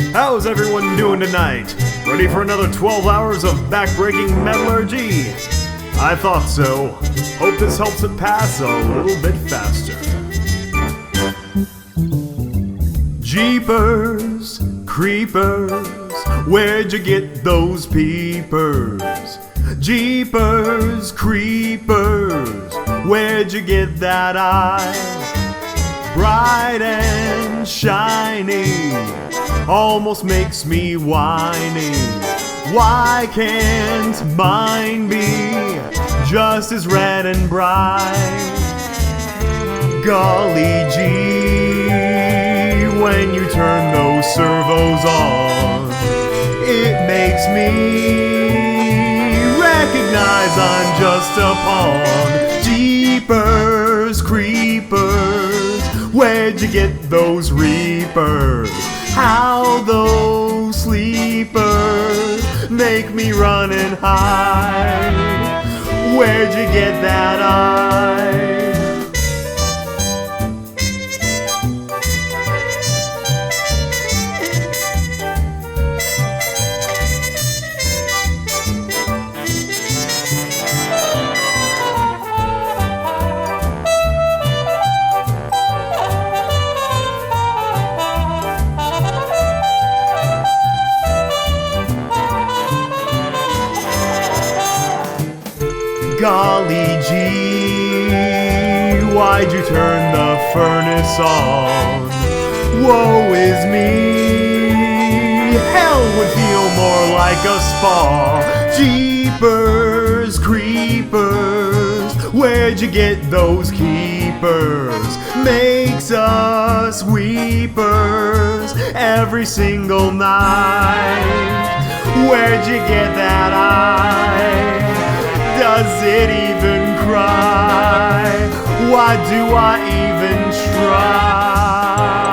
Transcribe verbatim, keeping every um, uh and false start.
How's everyone doing tonight? Ready for another twelve hours of backbreaking metallurgy? I thought so. Hope this helps it pass a little bit faster. Jeepers, creepers, where'd you get those peepers? Jeepers, creepers, where'd you get that eye? Bright and shiny, almost makes me whiny. Why can't mine be just as red and bright? Golly gee, when you turn those servos on, it makes me recognize I'm just a pawn. Jeepers, creepers, where'd you get those reapers? How those sleepers make me run and hide. Where'd you get that eye? Golly gee, why'd you turn the furnace on? Woe is me, hell would feel more like a spa. Jeepers, creepers, where'd you get those keepers? Makes us weepers every single night. Where'd you get that eye? Does it even cry? Why do I even try?